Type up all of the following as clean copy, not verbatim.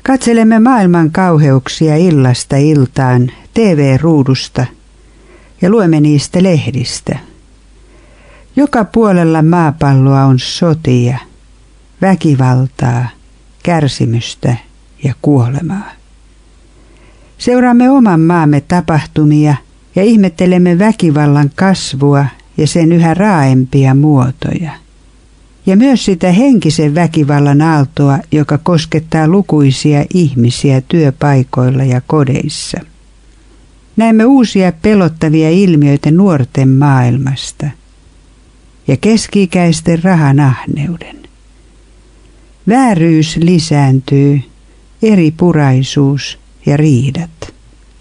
Katselemme maailman kauheuksia illasta iltaan TV-ruudusta ja luemme niistä lehdistä. Joka puolella maapalloa on sotia, väkivaltaa, kärsimystä ja kuolemaa. Seuraamme oman maamme tapahtumia ja ihmettelemme väkivallan kasvua ja sen yhä raaempia muotoja. Ja myös sitä henkisen väkivallan aaltoa, joka koskettaa lukuisia ihmisiä työpaikoilla ja kodeissa. Näemme uusia pelottavia ilmiöitä nuorten maailmasta ja keski-ikäisten rahanahneuden. Vääryys lisääntyy, eripuraisuus ja riidat.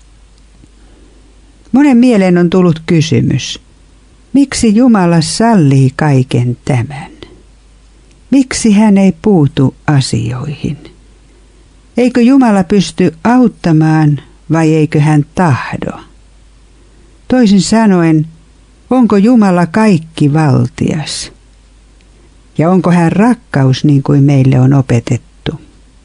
Monen mieleen on tullut kysymys, miksi Jumala sallii kaiken tämän? Miksi hän ei puutu asioihin? Eikö Jumala pysty auttamaan vai eikö hän tahdo? Toisin sanoen, onko Jumala kaikkivaltias? Ja onko hän rakkaus niin kuin meille on opetettu?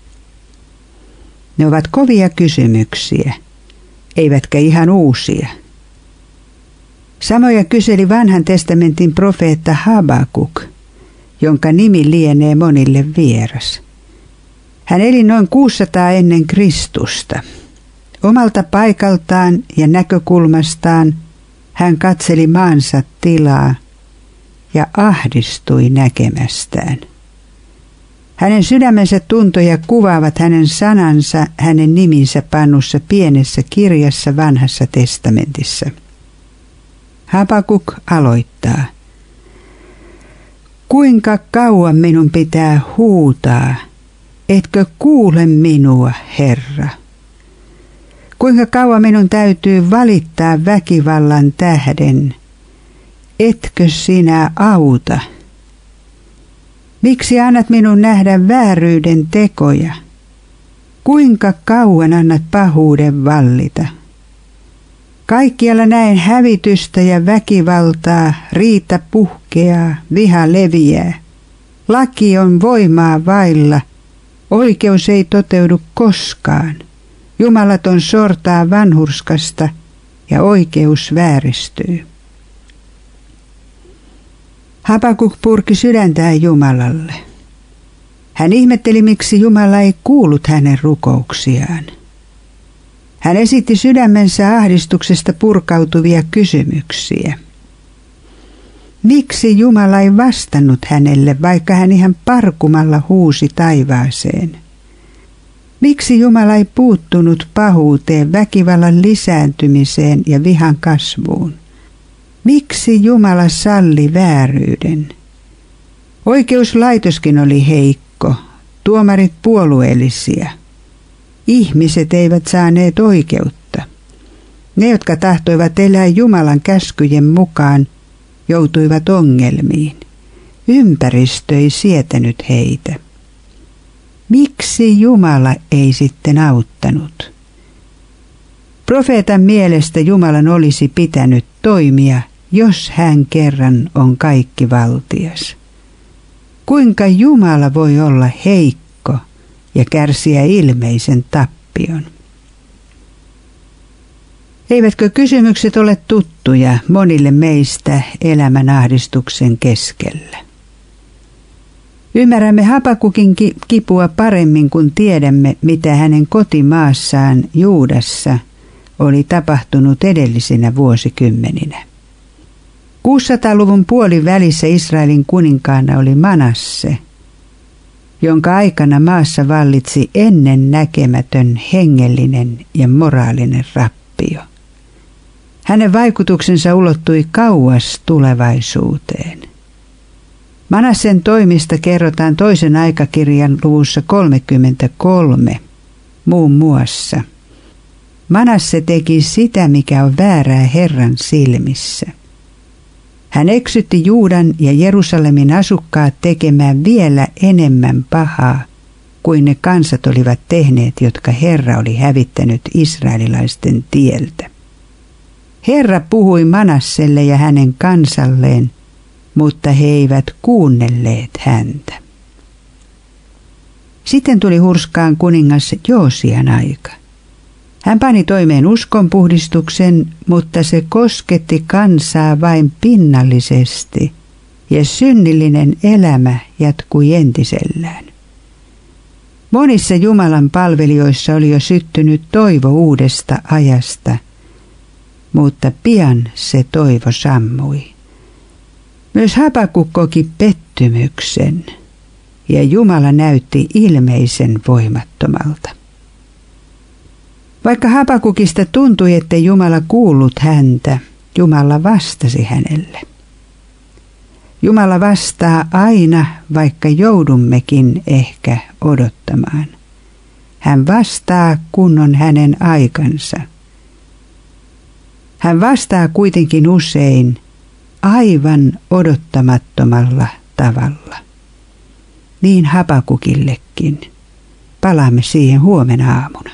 Ne ovat kovia kysymyksiä, eivätkä ihan uusia. Samoja kyseli Vanhan testamentin profeetta Habakuk, jonka nimi lienee monille vieras. Hän eli noin 600 ennen Kristusta. Omalta paikaltaan ja näkökulmastaan hän katseli maansa tilaa ja ahdistui näkemästään. Hänen sydämensä tuntoja kuvaavat hänen sanansa, hänen niminsä pannussa pienessä kirjassa Vanhassa testamentissa. Habakuk aloittaa. Kuinka kauan minun pitää huutaa, etkö kuule minua, Herra? Kuinka kauan minun täytyy valittaa väkivallan tähden, etkö sinä auta? Miksi annat minun nähdä vääryyden tekoja? Kuinka kauan annat pahuuden vallita? Kaikkialla näen hävitystä ja väkivaltaa, riita puhkeaa, viha leviää. Laki on voimaa vailla, oikeus ei toteudu koskaan. Jumalaton sortaa vanhurskasta ja oikeus vääristyy. Habakuk purki sydäntään Jumalalle. Hän ihmetteli, miksi Jumala ei kuullut hänen rukouksiaan. Hän esitti sydämensä ahdistuksesta purkautuvia kysymyksiä. Miksi Jumala ei vastannut hänelle, vaikka hän ihan parkumalla huusi taivaaseen? Miksi Jumala ei puuttunut pahuuteen, väkivallan lisääntymiseen ja vihan kasvuun? Miksi Jumala salli vääryyden? Oikeuslaitoskin oli heikko, tuomarit puolueellisia. Ihmiset eivät saaneet oikeutta. Ne, jotka tahtoivat elää Jumalan käskyjen mukaan, joutuivat ongelmiin. Ympäristö ei sietänyt heitä. Miksi Jumala ei sitten auttanut? Profeetan mielestä Jumalan olisi pitänyt toimia, jos hän kerran on kaikkivaltias. Kuinka Jumala voi olla heikko ja kärsiä ilmeisen tappion? Eivätkö kysymykset ole tuttuja monille meistä elämän ahdistuksen keskellä? Ymmärrämme Habakukin kipua paremmin, kun tiedämme, mitä hänen kotimaassaan Juudassa oli tapahtunut edellisinä vuosikymmeninä. 600-luvun puolivälissä Israelin kuninkaana oli Manasse, jonka aikana maassa vallitsi ennennäkemätön hengellinen ja moraalinen rappio. Hänen vaikutuksensa ulottui kauas tulevaisuuteen. Manassen toimista kerrotaan toisen aikakirjan luvussa 33 muun muassa. Manasse teki sitä, mikä on väärää Herran silmissä. Hän eksytti Juudan ja Jerusalemin asukkaat tekemään vielä enemmän pahaa kuin ne kansat olivat tehneet, jotka Herra oli hävittänyt israelilaisten tieltä. Herra puhui Manasselle ja hänen kansalleen, mutta he eivät kuunnelleet häntä. Sitten tuli Hurskaan kuningas Joosian aika. Hän pani toimeen uskonpuhdistuksen, mutta se kosketti kansaa vain pinnallisesti, ja synnillinen elämä jatkui entisellään. Monissa Jumalan palvelijoissa oli jo syttynyt toivo uudesta ajasta, mutta pian se toivo sammui. Myös Habakuk koki pettymyksen, ja Jumala näytti ilmeisen voimattomalta. Vaikka Habakukista tuntui, ettei Jumala kuullut häntä, Jumala vastasi hänelle. Jumala vastaa aina, vaikka joudummekin ehkä odottamaan. Hän vastaa, kun on hänen aikansa. Hän vastaa kuitenkin usein aivan odottamattomalla tavalla. Niin Habakukillekin. Palaamme siihen huomenna aamuna.